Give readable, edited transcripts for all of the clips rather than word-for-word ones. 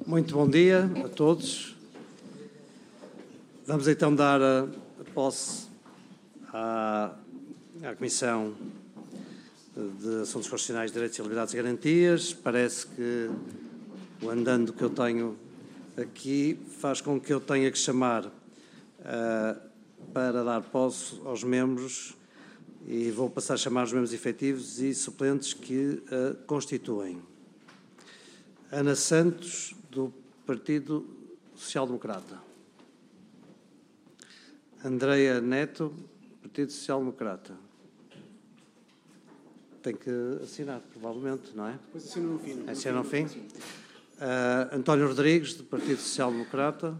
Muito bom dia a todos. Vamos então dar a posse à Comissão de Assuntos Constitucionais, Direitos, Liberdades e Garantias. Parece que o andando que eu tenho aqui faz com que eu tenha que chamar para dar posse aos membros e vou passar a chamar os membros efetivos e suplentes que a constituem. Ana Santos, do Partido Social Democrata. Andreia Neto, Partido Social Democrata. Tem que assinar, provavelmente, não é? Depois assina no fim. Assina no fim. António Rodrigues, do Partido Social Democrata.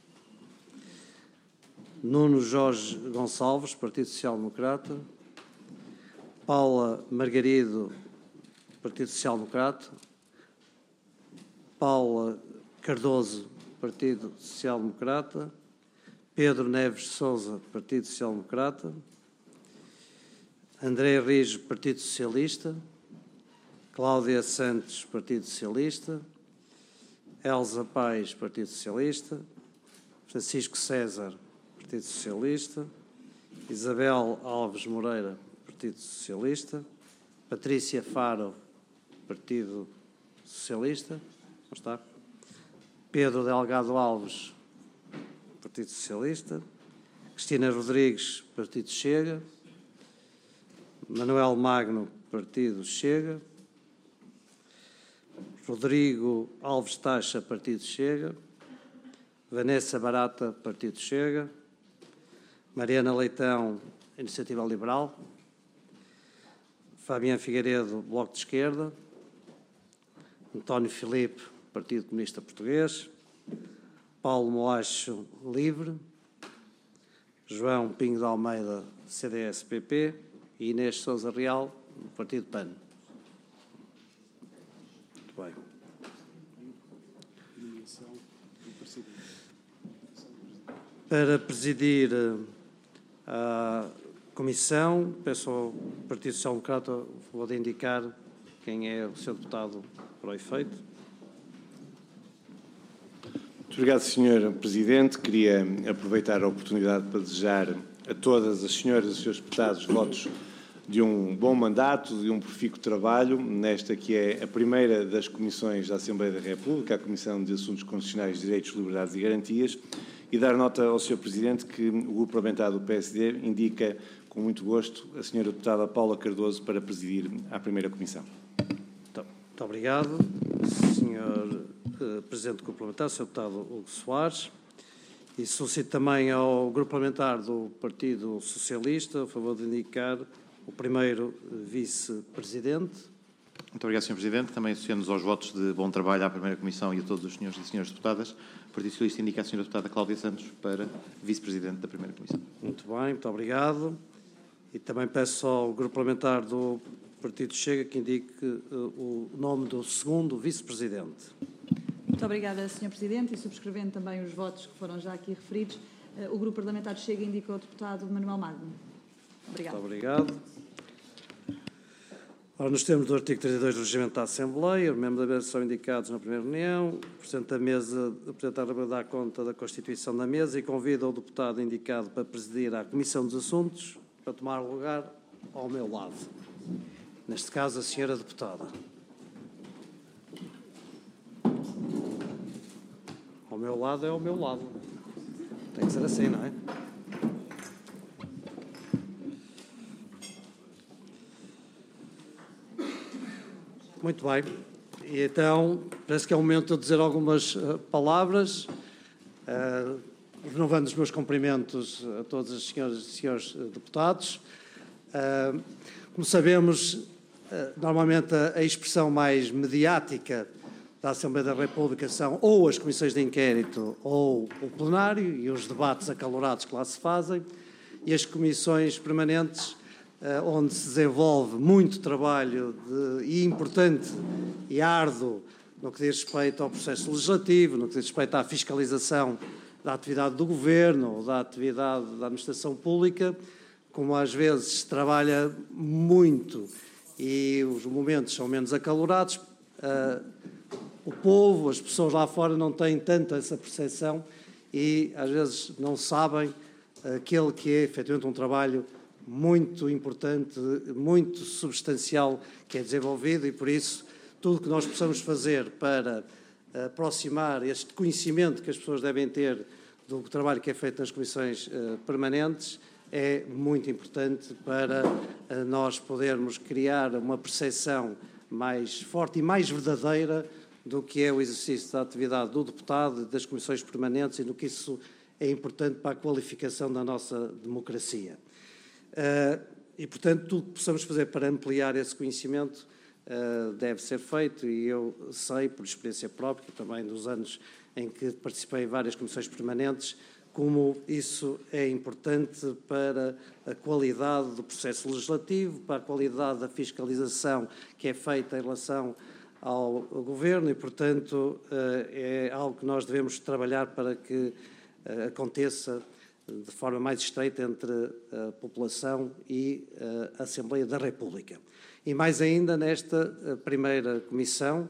Nuno Jorge Gonçalves, Partido Social Democrata. Paula Margarido, Partido Social Democrata. Paula Cardoso, Partido Social Democrata. Pedro Neves Sousa, Partido Social Democrata. André Rijo, Partido Socialista. Cláudia Santos, Partido Socialista. Elsa Paes, Partido Socialista. Francisco César, Partido Socialista. Isabel Alves Moreira, Partido Socialista. Patrícia Faro, Partido Socialista. Não está. Pedro Delgado Alves, Partido Socialista. Cristina Rodrigues, Partido Chega. Manuel Magno, Partido Chega. Rodrigo Alves Taxa, Partido Chega. Vanessa Barata, Partido Chega. Mariana Leitão, Iniciativa Liberal. Fabiano Figueiredo, Bloco de Esquerda. António Filipe, Partido Comunista Português. Paulo Moacho, Livre. João Pinho de Almeida, CDS-PP. E Inês Sousa Real, do Partido PAN. Muito bem. Para presidir a Comissão, peço ao Partido Social Democrata o favor de indicar quem é o seu deputado para o efeito. Muito obrigado, Sr. Presidente. Queria aproveitar a oportunidade para desejar a todas as senhoras e os seus deputados votos de um bom mandato, de um profícuo trabalho, nesta que é a primeira das comissões da Assembleia da República, a Comissão de Assuntos Constitucionais, Direitos, Liberdades e Garantias, e dar nota ao Sr. Presidente que o Grupo Parlamentar do PSD indica com muito gosto a Sra. Deputada Paula Cardoso para presidir a primeira comissão. Muito obrigado, Sr. Presidente do Grupo Parlamentar, Sr. Deputado Hugo Soares. E solicito também ao Grupo Parlamentar do Partido Socialista a favor de indicar o primeiro vice-presidente. Muito obrigado, Sr. Presidente. Também associando-nos aos votos de bom trabalho à primeira comissão e a todos os senhores e senhoras deputadas, o Partido Socialista indica a Sra. Deputada Cláudia Santos para vice-presidente da primeira comissão. Muito bem, muito obrigado. E também peço ao Grupo Parlamentar do Partido Chega que indique o nome do segundo vice-presidente. Muito obrigada, Sr. Presidente, e subscrevendo também os votos que foram já aqui referidos, o Grupo Parlamentar Chega indica o deputado Manuel Magno. Obrigado. Muito obrigado. Ora, nos termos do artigo 32 do Regimento da Assembleia, os membros da mesa são indicados na primeira reunião, o Presidente da mesa apresentar a dar conta da constituição da mesa e convida o deputado indicado para presidir a Comissão dos Assuntos para tomar lugar ao meu lado. Neste caso, a senhora deputada. Ao meu lado é ao meu lado. Tem que ser assim, não é? Muito bem. E então, parece que é o momento de dizer algumas palavras, renovando os meus cumprimentos a todas as senhoras e senhores deputados. Como sabemos, normalmente a expressão mais mediática da Assembleia da República são ou as comissões de inquérito ou o plenário e os debates acalorados que lá se fazem, e as comissões permanentes, onde se desenvolve muito trabalho e importante e árduo no que diz respeito ao processo legislativo, no que diz respeito à fiscalização da atividade do Governo ou da atividade da administração pública, como às vezes se trabalha muito e os momentos são menos acalorados, o povo, as pessoas lá fora não têm tanto essa percepção e às vezes não sabem aquele que é efetivamente um trabalho muito importante, muito substancial que é desenvolvido, e por isso tudo o que nós possamos fazer para aproximar este conhecimento que as pessoas devem ter do trabalho que é feito nas comissões permanentes é muito importante para nós podermos criar uma percepção mais forte e mais verdadeira do que é o exercício da atividade do deputado e das comissões permanentes e do que isso é importante para a qualificação da nossa democracia. E, portanto, tudo o que possamos fazer para ampliar esse conhecimento deve ser feito, e eu sei, por experiência própria, também dos anos em que participei em várias comissões permanentes, como isso é importante para a qualidade do processo legislativo, para a qualidade da fiscalização que é feita em relação ao Governo e, portanto, é algo que nós devemos trabalhar para que aconteça de forma mais estreita entre a população e a Assembleia da República. E mais ainda nesta primeira comissão,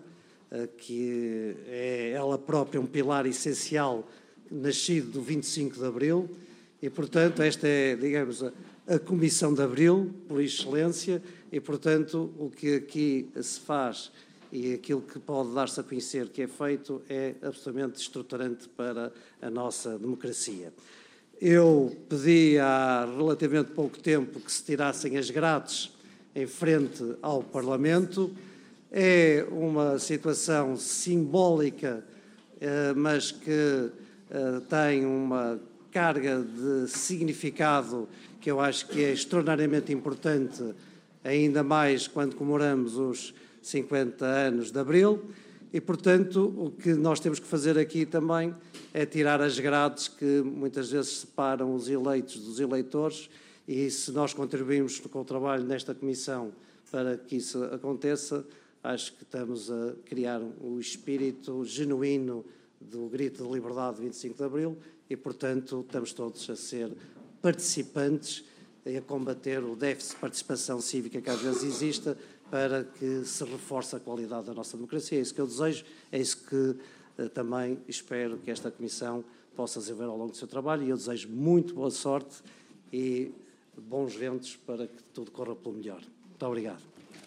que é ela própria um pilar essencial nascido do 25 de Abril, e, portanto, esta é, digamos, a Comissão de Abril, por excelência, e, portanto, o que aqui se faz e aquilo que pode dar-se a conhecer que é feito é absolutamente estruturante para a nossa democracia. Eu pedi há relativamente pouco tempo que se tirassem as grades em frente ao Parlamento. É uma situação simbólica, mas que tem uma carga de significado que eu acho que é extraordinariamente importante, ainda mais quando comemoramos os 50 anos de Abril, e, portanto, o que nós temos que fazer aqui também é tirar as grades que muitas vezes separam os eleitos dos eleitores, e se nós contribuirmos com o trabalho nesta Comissão para que isso aconteça, acho que estamos a criar o espírito genuíno do grito de liberdade de 25 de Abril e, portanto, estamos todos a ser participantes e a combater o déficit de participação cívica que às vezes exista, para que se reforce a qualidade da nossa democracia. É isso que eu desejo, é isso que também espero que esta Comissão possa desenvolver ao longo do seu trabalho, e eu desejo muito boa sorte e bons ventos para que tudo corra pelo melhor. Muito obrigado.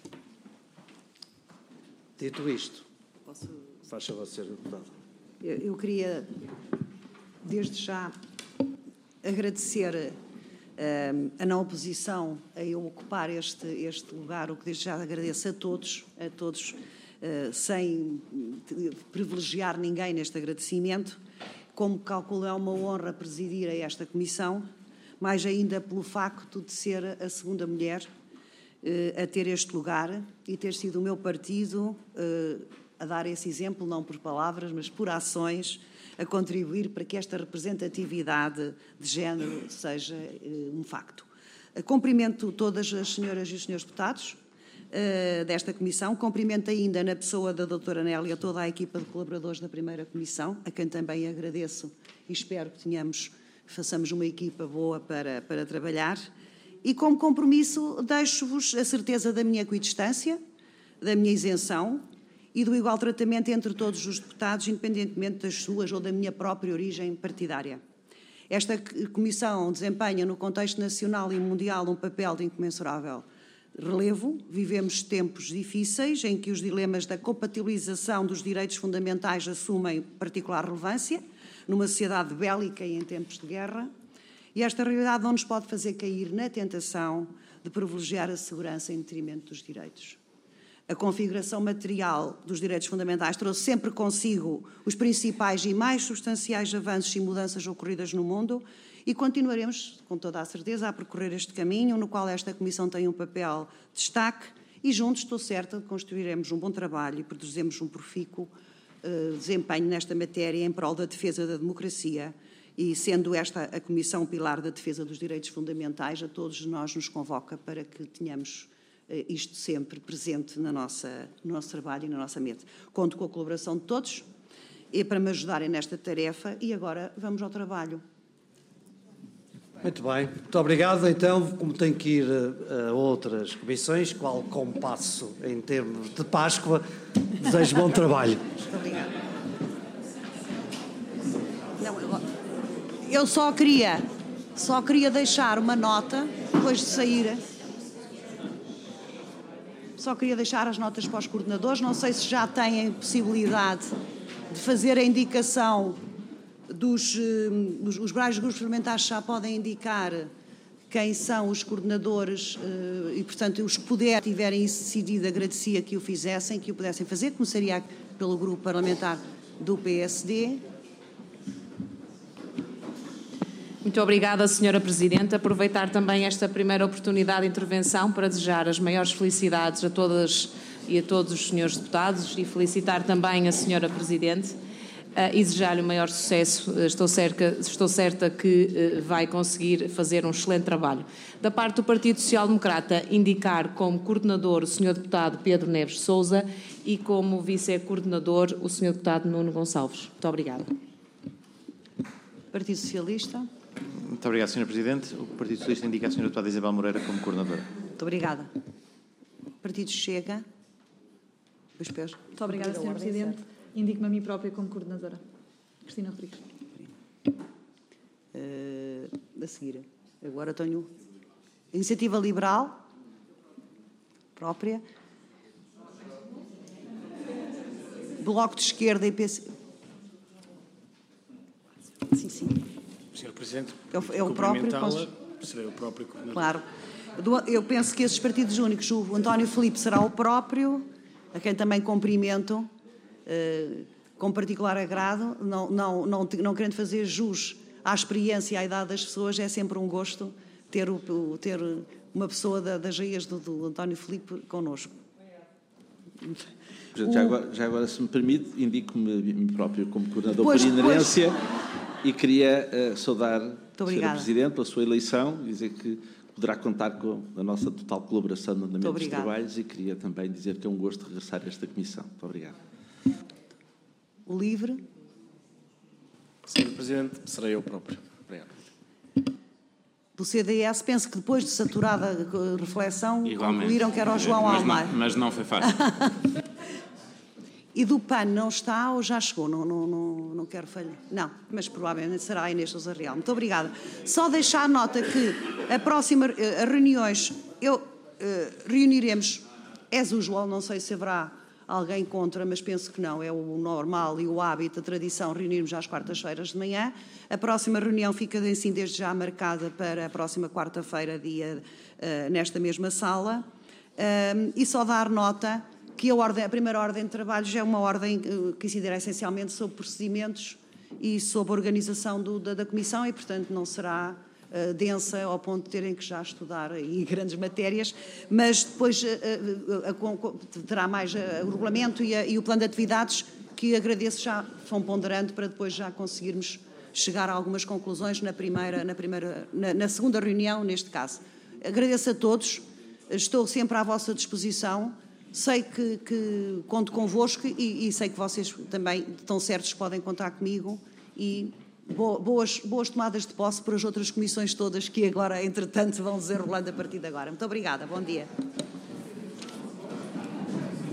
Dito isto, faz favor, Sr. Deputado. Eu queria, desde já, agradecer a não oposição a eu ocupar este lugar, o que desde já agradeço a todos, sem privilegiar ninguém neste agradecimento. Como calculo, é uma honra presidir a esta comissão, mais ainda pelo facto de ser a segunda mulher a ter este lugar e ter sido o meu partido a dar esse exemplo, não por palavras, mas por ações, a contribuir para que esta representatividade de género seja um facto. Cumprimento todas as senhoras e os senhores deputados desta Comissão, cumprimento ainda na pessoa da doutora Nélia toda a equipa de colaboradores da primeira Comissão, a quem também agradeço e espero que façamos uma equipa boa para trabalhar. E como compromisso deixo-vos a certeza da minha equidistância, da minha isenção e do igual tratamento entre todos os deputados, independentemente das suas ou da minha própria origem partidária. Esta Comissão desempenha, no contexto nacional e mundial, um papel de incomensurável relevo. Vivemos tempos difíceis em que os dilemas da compatibilização dos direitos fundamentais assumem particular relevância, numa sociedade bélica e em tempos de guerra, e esta realidade não nos pode fazer cair na tentação de privilegiar a segurança em detrimento dos direitos. A configuração material dos direitos fundamentais trouxe sempre consigo os principais e mais substanciais avanços e mudanças ocorridas no mundo e continuaremos, com toda a certeza, a percorrer este caminho, no qual esta Comissão tem um papel de destaque e juntos, estou certa, construiremos um bom trabalho e produziremos um profícuo desempenho nesta matéria em prol da defesa da democracia e, sendo esta a Comissão pilar da defesa dos direitos fundamentais, a todos nós nos convoca para que tenhamos isto sempre presente no nosso trabalho e na nossa mente. Conto com a colaboração de todos para me ajudarem nesta tarefa e agora vamos ao trabalho. Muito bem, muito obrigado. Então, como tenho que ir a outras comissões, qual compasso em termos de Páscoa, desejo bom trabalho. Muito obrigada. Eu só queria deixar uma nota, depois de sair. Só queria deixar as notas para os coordenadores. Não sei se já têm possibilidade de fazer a indicação os vários grupos parlamentares já podem indicar quem são os coordenadores e, portanto, os que tiverem isso decidido, agradecia que o fizessem, que o pudessem fazer. Começaria pelo grupo parlamentar do PSD. Muito obrigada, Sra. Presidente. Aproveitar também esta primeira oportunidade de intervenção para desejar as maiores felicidades a todas e a todos os senhores deputados e felicitar também a Sra. Presidente e desejar-lhe o maior sucesso. Estou certa que vai conseguir fazer um excelente trabalho. Da parte do Partido Social Democrata, indicar como coordenador o Sr. Deputado Pedro Neves de Sousa e como vice-coordenador o Sr. Deputado Nuno Gonçalves. Muito obrigada. Partido Socialista. Muito obrigado, Sra. Presidente. O Partido Socialista indica a Sra. Deputada Isabel Moreira como coordenadora. Muito obrigada. Partido Chega. Muito obrigada, Sra. Presidente. Indico-me a mim própria como coordenadora. Cristina Rodrigues. A seguir. Agora tenho Iniciativa Liberal. Própria. Bloco de Esquerda e PC. Sim, sim. Sr. Presidente, é o próprio. Serei o próprio coordenador. Claro. Eu penso que esses partidos únicos, o António Filipe será o próprio, a quem também cumprimento com particular agrado, não querendo fazer jus à experiência e à idade das pessoas, é sempre um gosto ter uma pessoa das raias do António Filipe connosco. Já agora, se me permite, indico-me próprio como coordenador por inerência e queria saudar a Sra. Presidente pela sua eleição e dizer que poderá contar com a nossa total colaboração no andamento dos trabalhos e queria também dizer que é um gosto regressar a esta comissão. Muito obrigado. O LIVRE. Sr. Presidente, serei eu próprio. Obrigado. Do CDS, penso que depois de saturada reflexão, concluíram que era o João Almeida. Mas não foi fácil. E do PAN não está ou já chegou? Não quero falhar. Não, mas provavelmente será a Inês Sousa Real. Muito obrigada. Só deixar nota que a próxima reuniões, reuniremos, as usual, não sei se haverá alguém contra, mas penso que não, é o normal e o hábito, a tradição, reunirmos às quartas-feiras de manhã. A próxima reunião fica assim desde já marcada para a próxima quarta-feira, nesta mesma sala. E só dar nota que a primeira ordem de trabalhos é uma ordem que incidirá essencialmente sobre procedimentos e sobre a organização da Comissão e, portanto, não será densa ao ponto de terem que já estudar aí grandes matérias, mas depois terá mais o regulamento e o plano de atividades que agradeço já vão ponderando para depois já conseguirmos chegar a algumas conclusões na segunda reunião, neste caso. Agradeço a todos, estou sempre à vossa disposição. Sei que conto convosco e sei que vocês também estão certos que podem contar comigo e boas tomadas de posse para as outras comissões todas que agora, entretanto, vão desenrolando a partir de agora. Muito obrigada. Bom dia.